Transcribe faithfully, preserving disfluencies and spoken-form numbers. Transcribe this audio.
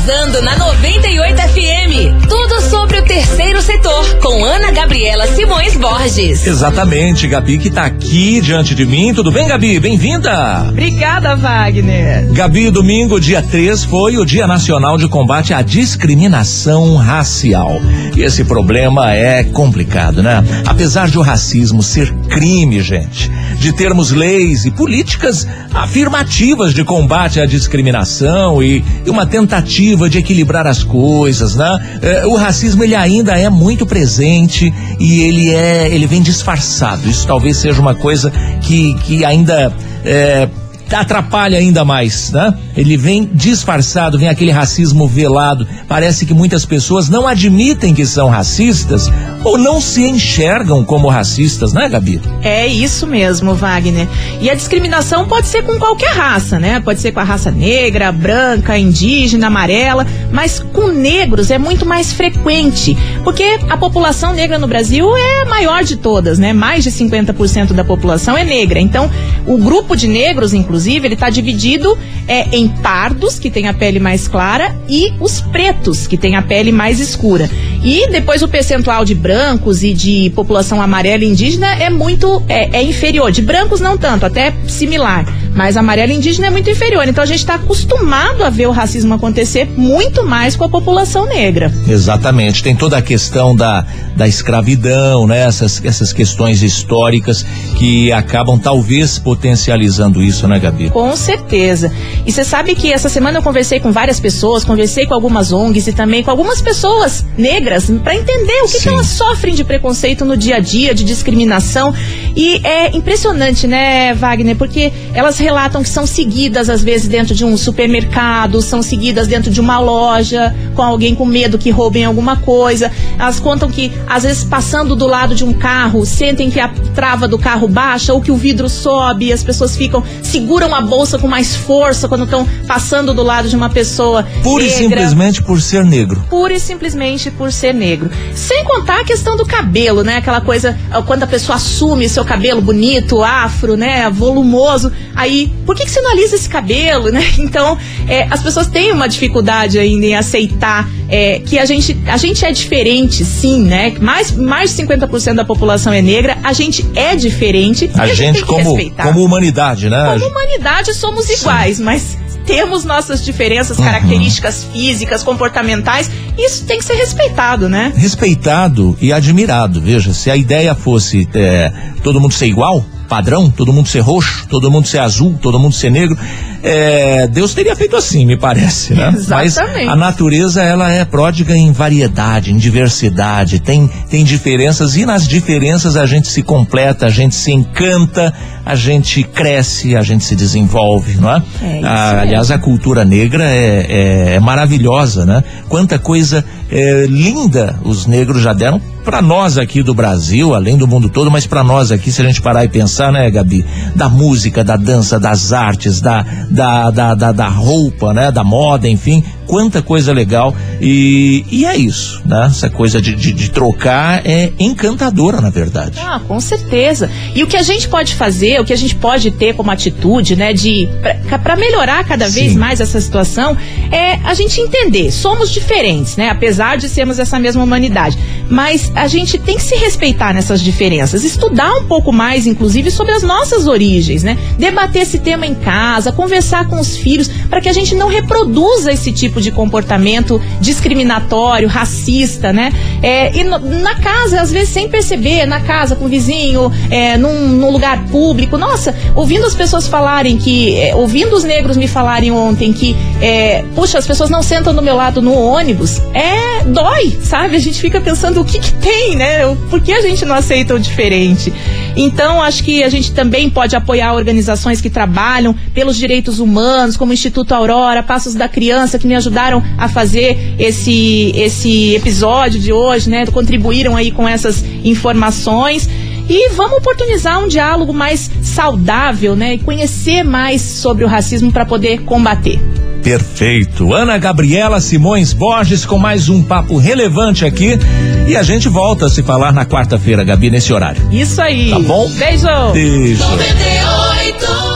Sintonizando na noventa e oito F M. Tudo sobre o terceiro setor, com Ana Gabriela Simões Borges. Exatamente, Gabi, que tá aqui diante de mim. Tudo bem, Gabi? Bem-vinda. Obrigada, Wagner. Gabi, domingo, dia três, foi o Dia Nacional de Combate à Discriminação Racial. E esse problema é complicado, né? Apesar de o racismo ser crime, gente, de termos leis e políticas afirmativas de combate à discriminação e, e uma tentativa de equilibrar as coisas, né? É, o racismo, ele ainda é muito presente e ele é, ele vem disfarçado. Isso talvez seja uma coisa que, que ainda é, atrapalha ainda mais, né? Ele vem disfarçado, vem aquele racismo velado. Parece que muitas pessoas não admitem que são racistas ou não se enxergam como racistas, né, Gabi? É isso mesmo, Wagner. E a discriminação pode ser com qualquer raça, né? Pode ser com a raça negra, branca, indígena, amarela, mas com negros é muito mais frequente, porque a população negra no Brasil é a maior de todas, né? Mais de cinquenta por cento da população é negra. Então, o grupo de negros, inclusive, ele está dividido é, em pardos, que tem a pele mais clara, e os pretos, que tem a pele mais escura. E depois o percentual de brancos e de população amarela e indígena é muito é, é inferior. De brancos não tanto, até similar, mas amarelo e indígena é muito inferior. Então a gente está acostumado a ver o racismo acontecer muito mais com a população negra. Exatamente, tem toda a questão da, da escravidão, né? Essas, essas questões históricas que acabam talvez potencializando isso, né, Gabi? Com certeza. E você sabe que essa semana eu conversei com várias pessoas, conversei com algumas O N Gs e também com algumas pessoas negras para entender o que, que elas sofrem de preconceito no dia a dia, de discriminação. E é impressionante, né, Wagner? Porque elas relatam que são seguidas às vezes dentro de um supermercado, são seguidas dentro de uma loja, com alguém com medo que roubem alguma coisa. Elas contam que às vezes passando do lado de um carro, sentem que a trava do carro baixa ou que o vidro sobe e as pessoas ficam, seguram a bolsa com mais força quando estão passando do lado de uma pessoa Pura negra. e simplesmente por ser negro. Pura e simplesmente por ser negro. Sem contar a questão do cabelo, né? Aquela coisa, quando a pessoa assume seu cabelo bonito, afro, né? Volumoso. Aí, por que, que você não alisa esse cabelo, né? Então, é, as pessoas têm uma dificuldade ainda em aceitar é, que a gente, a gente é diferente, sim, né? Mais, mais de cinquenta por cento da população é negra, a gente é diferente. A, e a gente, gente como, como humanidade, né? Como humanidade somos iguais, sim, mas temos nossas diferenças, uhum, características físicas, comportamentais. Isso tem que ser respeitado, né? Respeitado e admirado. Veja, se a ideia fosse é, todo mundo ser igual, padrão, todo mundo ser roxo, todo mundo ser azul, todo mundo ser negro, é, Deus teria feito assim, me parece, né? Exatamente. Mas a natureza, ela é pródiga em variedade, em diversidade, tem, tem diferenças e nas diferenças a gente se completa, a gente se encanta, a gente cresce, a gente se desenvolve, não é? É isso, ah, aliás, a cultura negra é, é, é maravilhosa, né? Quanta coisa é, linda os negros já deram para nós aqui do Brasil, além do mundo todo, mas para nós aqui, se a gente parar e pensar, né, Gabi, da música, da dança, das artes, da, da, da, da, da roupa, né, da moda, enfim, quanta coisa legal. E, e é isso, né? Essa coisa de, de, de trocar é encantadora, na verdade. Ah, com certeza. E o que a gente pode fazer, o que a gente pode ter como atitude, né, de para melhorar cada Sim. vez mais essa situação, é a gente entender, somos diferentes, né, apesar de sermos essa mesma humanidade, mas a gente tem que se respeitar nessas diferenças, estudar um pouco mais, inclusive, sobre as nossas origens, né, debater esse tema em casa, conversar com os filhos, para que a gente não reproduza esse tipo de comportamento discriminatório, racista, né? É, e no, na casa, às vezes sem perceber, na casa, com o vizinho, é, num, num lugar público. Nossa, ouvindo as pessoas falarem que, é, ouvindo os negros me falarem ontem que, é, puxa, as pessoas não sentam do meu lado no ônibus, é, dói, sabe? A gente fica pensando o que que tem, né? Por que a gente não aceita o diferente? Então, acho que a gente também pode apoiar organizações que trabalham pelos direitos humanos, como o Instituto Aurora, Passos da Criança, que me ajudaram a fazer esse, esse episódio de hoje, né? Contribuíram aí com essas informações. E vamos oportunizar um diálogo mais saudável, né? E conhecer mais sobre o racismo para poder combater. Perfeito. Ana Gabriela Simões Borges com mais um papo relevante aqui. E a gente volta a se falar na quarta-feira, Gabi, nesse horário. Isso aí. Tá bom? Beijo. Beijo. noventa e oito